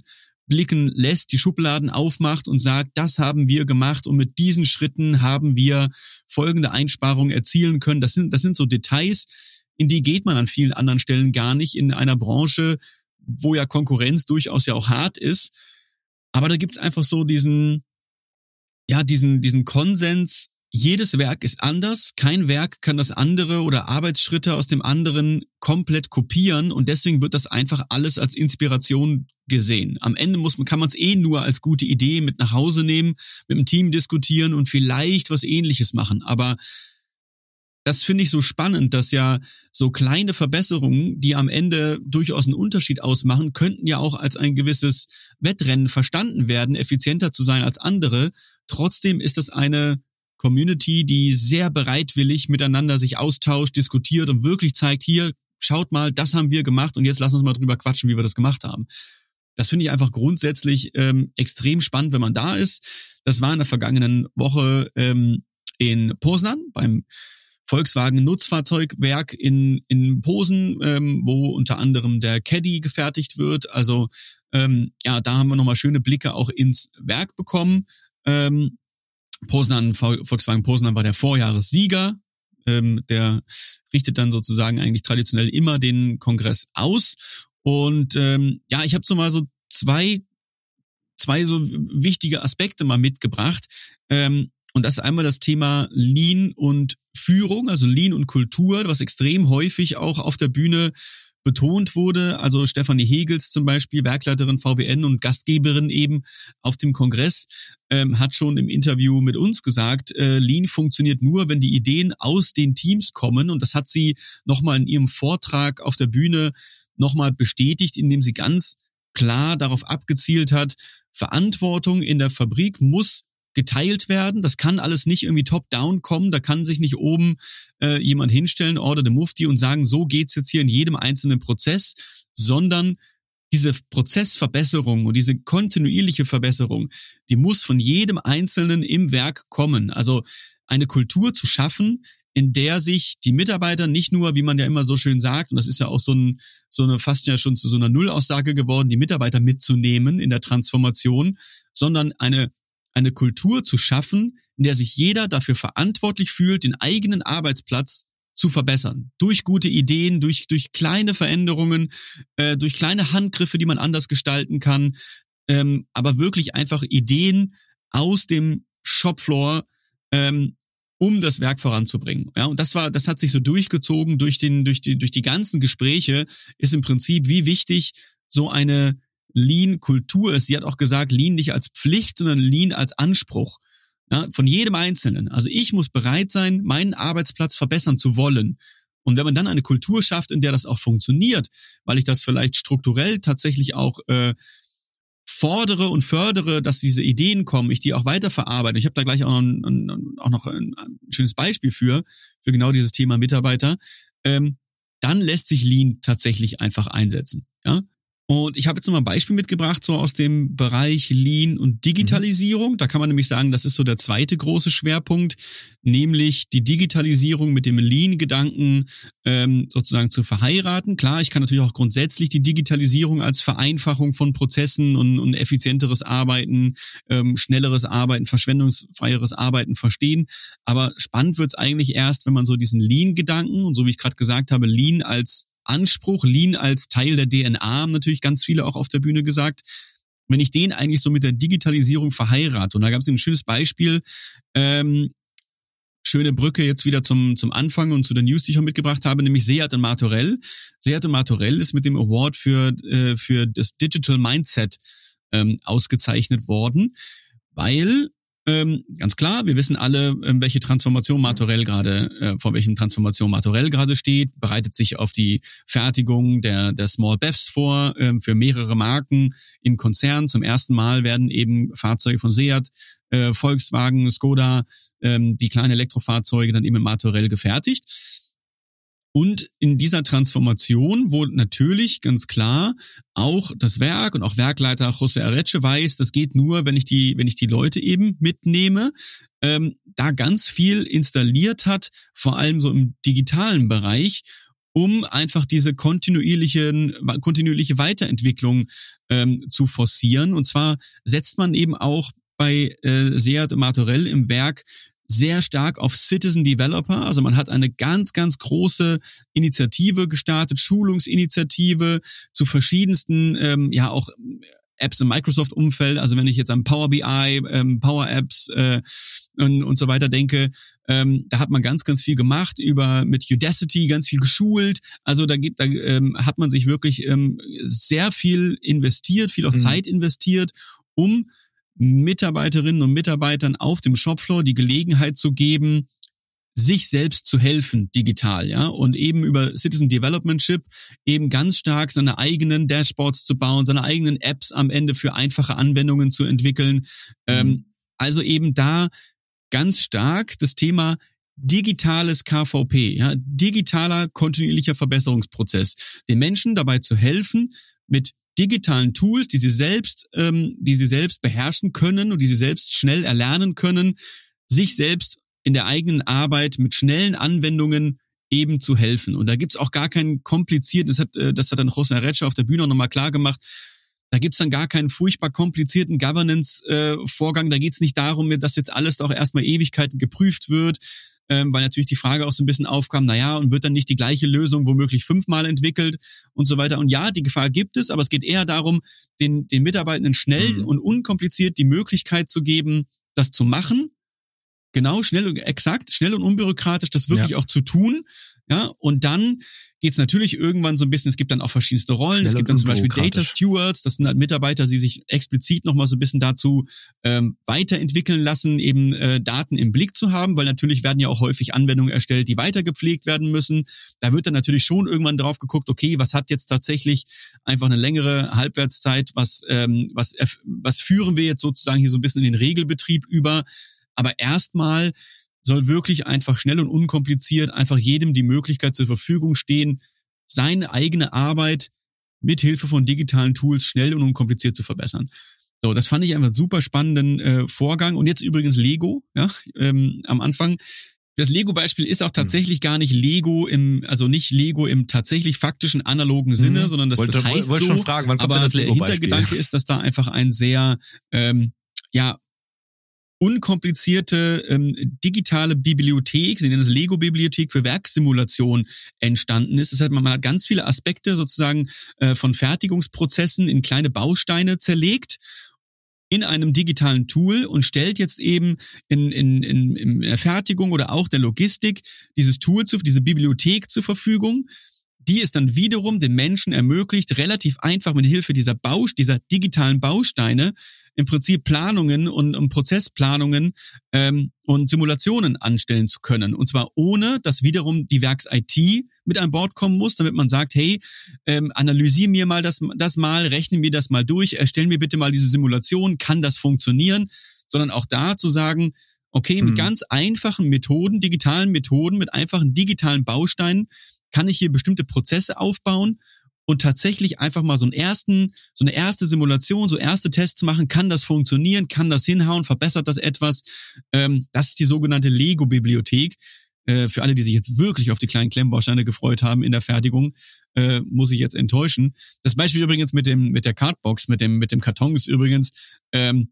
blicken lässt, die Schubladen aufmacht und sagt, das haben wir gemacht und mit diesen Schritten haben wir folgende Einsparungen erzielen können. Das sind, das sind so Details, in die geht man an vielen anderen Stellen gar nicht in einer Branche, wo ja Konkurrenz durchaus ja auch hart ist. Aber da gibt's einfach so diesen, ja, diesen, diesen Konsens. Jedes Werk ist anders. Kein Werk kann das andere oder Arbeitsschritte aus dem anderen komplett kopieren und deswegen wird das einfach alles als Inspiration gesehen. Am Ende muss man, kann man es eh nur als gute Idee mit nach Hause nehmen, mit dem Team diskutieren und vielleicht was Ähnliches machen. Aber das finde ich so spannend, dass ja so kleine Verbesserungen, die am Ende durchaus einen Unterschied ausmachen, könnten ja auch als ein gewisses Wettrennen verstanden werden, effizienter zu sein als andere. Trotzdem ist das eine Community, die sehr bereitwillig miteinander sich austauscht, diskutiert und wirklich zeigt, hier, schaut mal, das haben wir gemacht und jetzt lass uns mal drüber quatschen, wie wir das gemacht haben. Das finde ich einfach grundsätzlich ähm, extrem spannend, wenn man da ist. Das war in der vergangenen Woche ähm, in Poznan beim Volkswagen Nutzfahrzeugwerk in in Posen, ähm, wo unter anderem der Caddy gefertigt wird. Also ähm, ja, da haben wir nochmal schöne Blicke auch ins Werk bekommen. Ähm, Poznan, Volkswagen Poznan war der Vorjahressieger. Ähm, der richtet dann sozusagen eigentlich traditionell immer den Kongress aus. Und ähm, ja, ich habe so mal so zwei zwei so wichtige Aspekte mal mitgebracht. Ähm, und das ist einmal das Thema Lean und Führung, also Lean und Kultur, was extrem häufig auch auf der Bühne betont wurde. Also Stefanie Hegels zum Beispiel, Werkleiterin V W N und Gastgeberin eben auf dem Kongress, ähm, hat schon im Interview mit uns gesagt, äh, Lean funktioniert nur, wenn die Ideen aus den Teams kommen. Und das hat sie nochmal in ihrem Vortrag auf der Bühne nochmal bestätigt, indem sie ganz klar darauf abgezielt hat, Verantwortung in der Fabrik muss geteilt werden. Das kann alles nicht irgendwie top-down kommen. Da kann sich nicht oben äh, jemand hinstellen, Order the Mufti, und sagen, so geht's jetzt hier in jedem einzelnen Prozess, sondern diese Prozessverbesserung und diese kontinuierliche Verbesserung, die muss von jedem Einzelnen im Werk kommen. Also eine Kultur zu schaffen, in der sich die Mitarbeiter nicht nur, wie man ja immer so schön sagt, und das ist ja auch so, ein, so eine fast ja schon zu so einer Nullaussage geworden, die Mitarbeiter mitzunehmen in der Transformation, sondern eine eine Kultur zu schaffen, in der sich jeder dafür verantwortlich fühlt, den eigenen Arbeitsplatz zu verbessern. Durch gute Ideen, durch durch kleine Veränderungen, äh, durch kleine Handgriffe, die man anders gestalten kann, ähm, aber wirklich einfach Ideen aus dem Shopfloor, ähm, um das Werk voranzubringen. Ja, und das war, das hat sich so durchgezogen durch den, durch die, durch die ganzen Gespräche, ist im Prinzip, wie wichtig so eine Lean-Kultur ist. Sie hat auch gesagt, Lean nicht als Pflicht, sondern Lean als Anspruch. Ja, von jedem Einzelnen. Also ich muss bereit sein, meinen Arbeitsplatz verbessern zu wollen. Und wenn man dann eine Kultur schafft, in der das auch funktioniert, weil ich das vielleicht strukturell tatsächlich auch äh, fordere und fördere, dass diese Ideen kommen, ich die auch weiterverarbeite. Ich habe da gleich auch noch ein, ein, auch noch ein, ein schönes Beispiel für, für genau dieses Thema Mitarbeiter. Ähm, dann lässt sich Lean tatsächlich einfach einsetzen. Ja. Und ich habe jetzt noch mal ein Beispiel mitgebracht, so aus dem Bereich Lean und Digitalisierung. Da kann man nämlich sagen, das ist so der zweite große Schwerpunkt, nämlich die Digitalisierung mit dem Lean-Gedanken ähm, sozusagen zu verheiraten. Klar, ich kann natürlich auch grundsätzlich die Digitalisierung als Vereinfachung von Prozessen und, und effizienteres Arbeiten, ähm, schnelleres Arbeiten, verschwendungsfreieres Arbeiten verstehen. Aber spannend wird's eigentlich erst, wenn man so diesen Lean-Gedanken, und so wie ich gerade gesagt habe, Lean als Anspruch, Lean als Teil der D N A, haben natürlich ganz viele auch auf der Bühne gesagt, wenn ich den eigentlich so mit der Digitalisierung verheirate. Und da gab es ein schönes Beispiel, ähm, schöne Brücke jetzt wieder zum zum Anfang und zu der News, die ich auch mitgebracht habe, nämlich Seat und Martorell. Seat und Martorell ist mit dem Award für äh, für das Digital Mindset ähm, ausgezeichnet worden, weil Ähm, ganz klar, wir wissen alle, welche Transformation Martorell gerade, äh, vor welchen Transformation Martorell gerade steht, bereitet sich auf die Fertigung der der Small B E Vs vor, äh, für mehrere Marken im Konzern. Zum ersten Mal werden eben Fahrzeuge von Seat, äh, Volkswagen, Skoda, ähm, die kleinen Elektrofahrzeuge dann eben mit Martorell gefertigt. Und in dieser Transformation, wo natürlich ganz klar auch das Werk und auch Werkleiter José Areche weiß, das geht nur, wenn ich die, wenn ich die Leute eben mitnehme, ähm, da ganz viel installiert hat, vor allem so im digitalen Bereich, um einfach diese kontinuierliche, kontinuierliche Weiterentwicklung ähm, zu forcieren. Und zwar setzt man eben auch bei äh, Seat Martorell im Werk sehr stark auf Citizen Developer. Also man hat eine ganz, ganz große Initiative gestartet, Schulungsinitiative zu verschiedensten, ähm, ja auch Apps im Microsoft-Umfeld. Also wenn ich jetzt an Power B I, ähm, Power Apps äh, und, und so weiter denke, ähm, da hat man ganz, ganz viel gemacht, über mit Udacity ganz viel geschult. Also da gibt, da ähm, hat man sich wirklich ähm, sehr viel investiert, viel auch mhm. Zeit investiert, um Mitarbeiterinnen und Mitarbeitern auf dem Shopfloor die Gelegenheit zu geben, sich selbst zu helfen digital, ja, und eben über Citizen Developmentship eben ganz stark seine eigenen Dashboards zu bauen, seine eigenen Apps am Ende für einfache Anwendungen zu entwickeln. Mhm. Ähm, also eben da ganz stark das Thema digitales K V P, ja, digitaler kontinuierlicher Verbesserungsprozess, den Menschen dabei zu helfen, mit digitalen Tools, die sie selbst, ähm, die sie selbst beherrschen können und die sie selbst schnell erlernen können, sich selbst in der eigenen Arbeit mit schnellen Anwendungen eben zu helfen. Und da gibt's auch gar keinen komplizierten, das hat, das hat dann José Arecha auf der Bühne auch nochmal klar gemacht, da gibt's dann gar keinen furchtbar komplizierten Governance-Vorgang. Da geht's nicht darum, dass jetzt alles auch erstmal Ewigkeiten geprüft wird, ähm, weil natürlich die Frage auch so ein bisschen aufkam, naja, und wird dann nicht die gleiche Lösung womöglich fünfmal entwickelt und so weiter. Und ja, die Gefahr gibt es, aber es geht eher darum, den, den Mitarbeitenden schnell mhm. und unkompliziert die Möglichkeit zu geben, das zu machen. Genau, schnell und exakt, schnell und unbürokratisch das wirklich ja. auch zu tun. Ja, und dann geht's natürlich irgendwann so ein bisschen, es gibt dann auch verschiedenste Rollen. Schnell es gibt dann zum Beispiel Data Stewards, das sind halt Mitarbeiter, die sich explizit nochmal so ein bisschen dazu ähm, weiterentwickeln lassen, eben äh, Daten im Blick zu haben, weil natürlich werden ja auch häufig Anwendungen erstellt, die weiter gepflegt werden müssen. Da wird dann natürlich schon irgendwann drauf geguckt, okay, was hat jetzt tatsächlich einfach eine längere Halbwertszeit, was, ähm, was, was führen wir jetzt sozusagen hier so ein bisschen in den Regelbetrieb über. Aber erstmal soll wirklich einfach schnell und unkompliziert einfach jedem die Möglichkeit zur Verfügung stehen, seine eigene Arbeit mit Hilfe von digitalen Tools schnell und unkompliziert zu verbessern. So, das fand ich einfach einen super spannenden äh, Vorgang. Und jetzt übrigens Lego, ja, ähm, am Anfang. Das Lego-Beispiel ist auch tatsächlich gar nicht Lego im, also nicht Lego im tatsächlich faktischen analogen Sinne, mhm. sondern das, wollte, das heißt wollte so. Schon fragen, wann kommt aber denn das der Hintergedanke ist, dass da einfach ein sehr, ähm, ja, unkomplizierte ähm, digitale Bibliothek, sie nennen es Lego-Bibliothek für Werksimulation entstanden ist. Das heißt, man hat ganz viele Aspekte sozusagen äh, von Fertigungsprozessen in kleine Bausteine zerlegt in einem digitalen Tool und stellt jetzt eben in, in, in, in der Fertigung oder auch der Logistik dieses Tool, zu, diese Bibliothek zur Verfügung, die es dann wiederum den Menschen ermöglicht, relativ einfach mit Hilfe dieser Bau, dieser digitalen Bausteine im Prinzip Planungen und, und Prozessplanungen ähm, und Simulationen anstellen zu können. Und zwar ohne, dass wiederum die Werks-I T mit an Bord kommen muss, damit man sagt, hey, ähm, analysier mir mal das, das mal, rechne mir das mal durch, erstell mir bitte mal diese Simulation, kann das funktionieren? Sondern auch da zu sagen, okay, mit mhm. ganz einfachen Methoden, digitalen Methoden, mit einfachen digitalen Bausteinen kann ich hier bestimmte Prozesse aufbauen und tatsächlich einfach mal so einen ersten, so eine erste Simulation, so erste Tests machen. Kann das funktionieren? Kann das hinhauen? Verbessert das etwas? Ähm, das ist die sogenannte Lego-Bibliothek. Äh, für alle, die sich jetzt wirklich auf die kleinen Klemmbausteine gefreut haben in der Fertigung, äh, muss ich jetzt enttäuschen. Das Beispiel übrigens mit dem, mit der Cardbox, mit dem, mit dem Karton ist übrigens, ähm,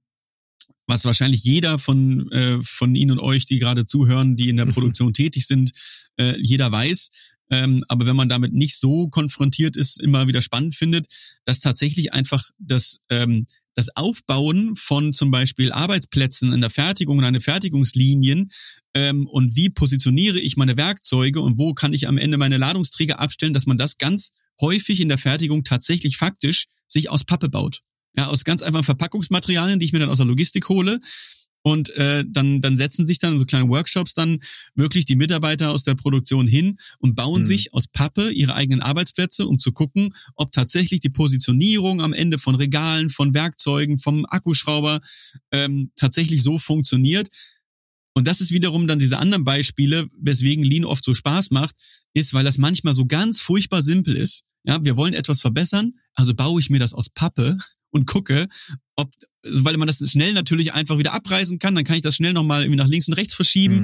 was wahrscheinlich jeder von äh, von Ihnen und euch, die gerade zuhören, die in der Produktion tätig sind, äh, jeder weiß. Ähm, aber wenn man damit nicht so konfrontiert ist, immer wieder spannend findet, dass tatsächlich einfach das ähm, das Aufbauen von zum Beispiel Arbeitsplätzen in der Fertigung und eine Fertigungslinien ähm, und wie positioniere ich meine Werkzeuge und wo kann ich am Ende meine Ladungsträger abstellen, dass man das ganz häufig in der Fertigung tatsächlich faktisch sich aus Pappe baut. Ja, aus ganz einfachen Verpackungsmaterialien, die ich mir dann aus der Logistik hole. Und äh, dann dann setzen sich dann in so kleine Workshops dann wirklich die Mitarbeiter aus der Produktion hin und bauen mhm. sich aus Pappe ihre eigenen Arbeitsplätze, um zu gucken, ob tatsächlich die Positionierung am Ende von Regalen, von Werkzeugen, vom Akkuschrauber ähm, tatsächlich so funktioniert. Und das ist wiederum dann diese anderen Beispiele, weswegen Lean oft so Spaß macht, ist, weil das manchmal so ganz furchtbar simpel ist. Ja, wir wollen etwas verbessern, also baue ich mir das aus Pappe und gucke, ob, weil man das schnell natürlich einfach wieder abreißen kann, dann kann ich das schnell nochmal irgendwie nach links und rechts verschieben. Mhm.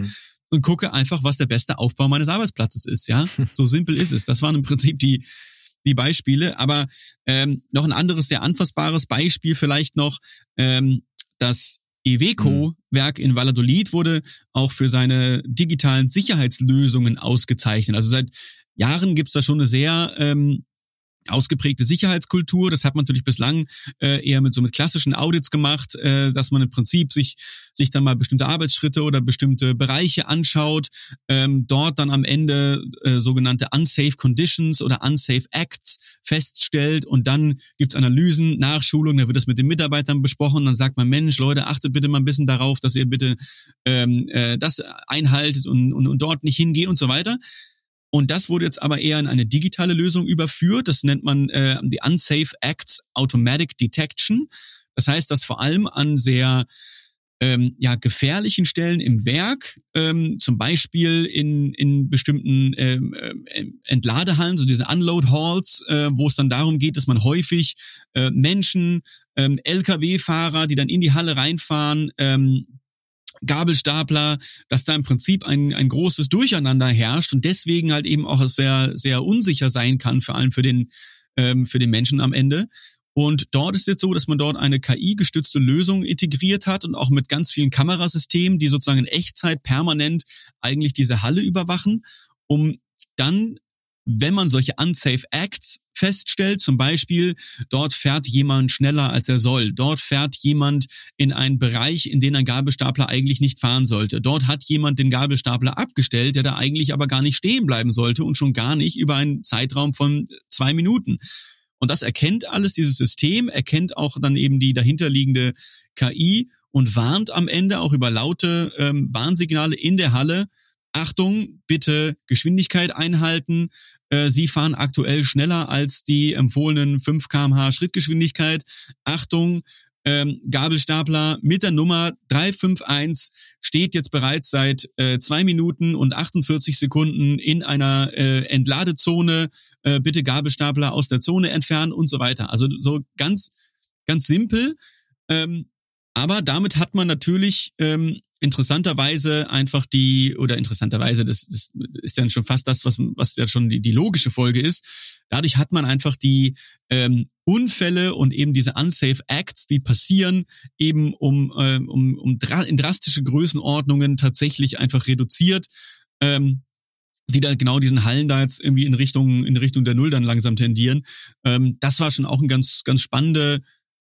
und gucke einfach, was der beste Aufbau meines Arbeitsplatzes ist, ja. So simpel ist es. Das waren im Prinzip die die Beispiele. Aber ähm, noch ein anderes, sehr anfassbares Beispiel vielleicht noch, ähm, das Iveco-Werk in Valladolid wurde auch für seine digitalen Sicherheitslösungen ausgezeichnet. Also seit Jahren gibt's da schon eine sehr ähm, ausgeprägte Sicherheitskultur. Das hat man natürlich bislang äh, eher mit so mit klassischen Audits gemacht, äh, dass man im Prinzip sich sich dann mal bestimmte Arbeitsschritte oder bestimmte Bereiche anschaut, ähm, dort dann am Ende äh, sogenannte Unsafe Conditions oder Unsafe Acts feststellt und dann gibt's Analysen, Nachschulungen, da wird das mit den Mitarbeitern besprochen und dann sagt man, Mensch, Leute, achtet bitte mal ein bisschen darauf, dass ihr bitte ähm, äh, das einhaltet und, und, und dort nicht hingeht und so weiter. Und das wurde jetzt aber eher in eine digitale Lösung überführt. Das nennt man äh, die Unsafe Acts Automatic Detection. Das heißt, dass vor allem an sehr ähm, ja gefährlichen Stellen im Werk, ähm, zum Beispiel in in bestimmten ähm, äh, Entladehallen, so diese Unload Halls, äh, wo es dann darum geht, dass man häufig äh, Menschen, ähm, L K W-Fahrer, die dann in die Halle reinfahren, ähm, Gabelstapler, dass da im Prinzip ein ein großes Durcheinander herrscht und deswegen halt eben auch sehr sehr unsicher sein kann, vor allem für den ähm, für den Menschen am Ende. Und dort ist jetzt so, dass man dort eine K I-gestützte Lösung integriert hat und auch mit ganz vielen Kamerasystemen, die sozusagen in Echtzeit permanent eigentlich diese Halle überwachen, um dann, wenn man solche Unsafe Acts feststellt, zum Beispiel, dort fährt jemand schneller als er soll, dort fährt jemand in einen Bereich, in den ein Gabelstapler eigentlich nicht fahren sollte, dort hat jemand den Gabelstapler abgestellt, der da eigentlich aber gar nicht stehen bleiben sollte und schon gar nicht über einen Zeitraum von zwei Minuten. Und das erkennt alles dieses System, erkennt auch dann eben die dahinterliegende K I und warnt am Ende auch über laute ähm, Warnsignale in der Halle, Achtung, bitte Geschwindigkeit einhalten. Äh, Sie fahren aktuell schneller als die empfohlenen fünf Kilometer pro Stunde Schrittgeschwindigkeit. Achtung, ähm, Gabelstapler mit der Nummer drei fünf eins steht jetzt bereits seit äh, zwei Minuten und achtundvierzig Sekunden in einer äh, Entladezone. Äh, bitte Gabelstapler aus der Zone entfernen und so weiter. Also so ganz, ganz simpel. Ähm, aber damit hat man natürlich ähm, interessanterweise einfach die, oder interessanterweise, das, das ist dann schon fast das, was, was ja schon die, die logische Folge ist. Dadurch hat man einfach die ähm, Unfälle und eben diese Unsafe Acts, die passieren, eben um, äh, um, um dra- in drastische Größenordnungen tatsächlich einfach reduziert, ähm, die da genau diesen Hallen da jetzt irgendwie in Richtung, in Richtung der Null dann langsam tendieren. Ähm, das war schon auch ein ganz, ganz spannende,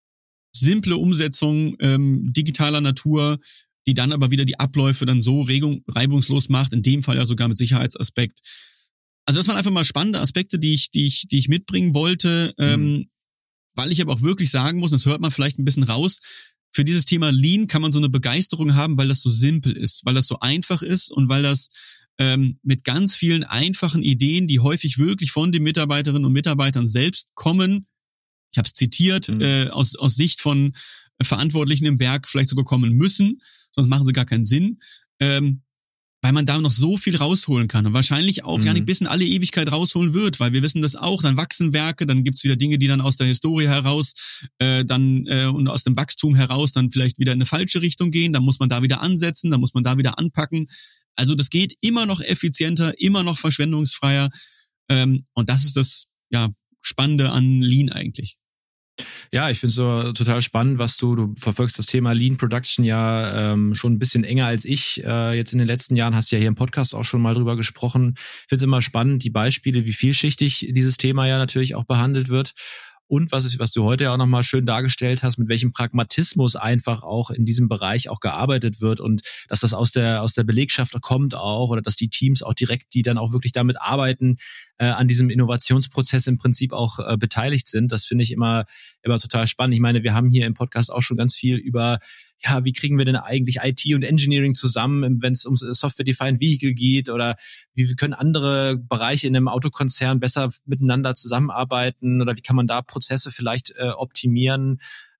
simple Umsetzung ähm, digitaler Natur, die dann aber wieder die Abläufe dann so regung, reibungslos macht, in dem Fall ja sogar mit Sicherheitsaspekt. Also das waren einfach mal spannende Aspekte, die ich, die ich, die ich mitbringen wollte, mhm. ähm, weil ich aber auch wirklich sagen muss, und das hört man vielleicht ein bisschen raus, für dieses Thema Lean kann man so eine Begeisterung haben, weil das so simpel ist, weil das so einfach ist und weil das ähm, mit ganz vielen einfachen Ideen, die häufig wirklich von den Mitarbeiterinnen und Mitarbeitern selbst kommen, ich habe es zitiert, mhm. äh, aus, aus Sicht von Verantwortlichen im Werk vielleicht sogar kommen müssen, sonst machen sie gar keinen Sinn, ähm, weil man da noch so viel rausholen kann und wahrscheinlich auch mhm. ja nicht bis in alle Ewigkeit rausholen wird, weil wir wissen das auch, dann wachsen Werke, dann gibt's wieder Dinge, die dann aus der Historie heraus äh, dann äh, und aus dem Wachstum heraus dann vielleicht wieder in eine falsche Richtung gehen, dann muss man da wieder ansetzen, dann muss man da wieder anpacken. Also das geht immer noch effizienter, immer noch verschwendungsfreier ähm, und das ist das ja Spannende an Lean eigentlich. Ja, ich finde es so total spannend, was du, du verfolgst das Thema Lean Production ja ähm, schon ein bisschen enger als ich. Äh, jetzt in den letzten Jahren hast du ja hier im Podcast auch schon mal drüber gesprochen. Ich finde es immer spannend, die Beispiele, wie vielschichtig dieses Thema ja natürlich auch behandelt wird. Und was, was du heute ja auch nochmal schön dargestellt hast, mit welchem Pragmatismus einfach auch in diesem Bereich auch gearbeitet wird und dass das aus der aus der Belegschaft kommt auch oder dass die Teams auch direkt, die dann auch wirklich damit arbeiten, äh, an diesem Innovationsprozess im Prinzip auch äh, beteiligt sind. Das finde ich immer immer total spannend. Ich meine, wir haben hier im Podcast auch schon ganz viel über ja, wie kriegen wir denn eigentlich I T und Engineering zusammen, wenn es um Software-Defined Vehicle geht oder wie können andere Bereiche in einem Autokonzern besser miteinander zusammenarbeiten oder wie kann man da Prozesse vielleicht äh, optimieren.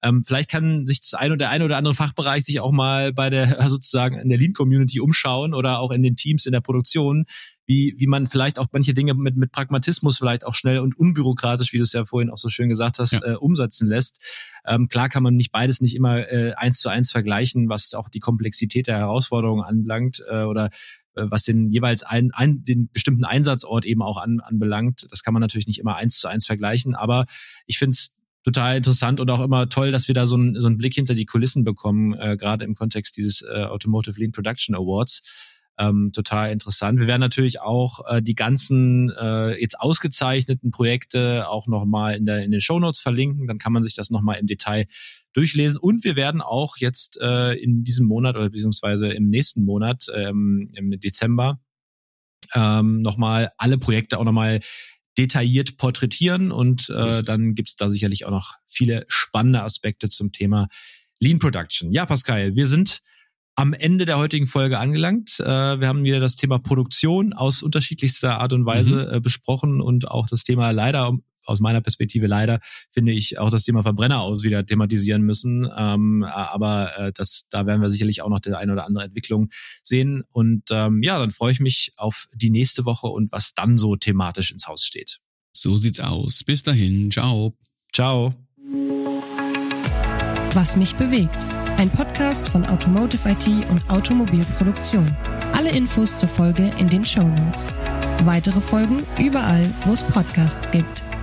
Ähm, vielleicht kann sich das ein oder der ein oder andere Fachbereich sich auch mal bei der sozusagen in der Lean-Community umschauen oder auch in den Teams in der Produktion, wie wie man vielleicht auch manche Dinge mit mit Pragmatismus vielleicht auch schnell und unbürokratisch, wie du es ja vorhin auch so schön gesagt hast, ja. äh, umsetzen lässt. Ähm, klar kann man nicht beides nicht immer äh, eins zu eins vergleichen, was auch die Komplexität der Herausforderungen anbelangt äh, oder äh, was den jeweils ein, ein, den bestimmten Einsatzort eben auch an, anbelangt. Das kann man natürlich nicht immer eins zu eins vergleichen, aber ich finde es total interessant und auch immer toll, dass wir da so einen so einen Blick hinter die Kulissen bekommen, äh, gerade im Kontext dieses äh, Automotive Lean Production Awards. Ähm, total interessant. Wir werden natürlich auch äh, die ganzen äh, jetzt ausgezeichneten Projekte auch nochmal in der in den Shownotes verlinken. Dann kann man sich das nochmal im Detail durchlesen. Und wir werden auch jetzt äh, in diesem Monat oder beziehungsweise im nächsten Monat, ähm, im Dezember, ähm, nochmal alle Projekte auch nochmal detailliert porträtieren. Und äh, dann gibt's da sicherlich auch noch viele spannende Aspekte zum Thema Lean Production. Ja, Pascal, wir sind am Ende der heutigen Folge angelangt. Äh, wir haben wieder das Thema Produktion aus unterschiedlichster Art und Weise mhm. äh, besprochen und auch das Thema leider, aus meiner Perspektive leider, finde ich auch das Thema Verbrenner aus wieder thematisieren müssen. Ähm, aber äh, das, da werden wir sicherlich auch noch die eine oder andere Entwicklung sehen. Und ähm, ja, dann freue ich mich auf die nächste Woche und was dann so thematisch ins Haus steht. So sieht's aus. Bis dahin. Ciao. Ciao. Was mich bewegt. Ein Podcast von Automotive I T und Automobilproduktion. Alle Infos zur Folge in den Shownotes. Weitere Folgen überall, wo es Podcasts gibt.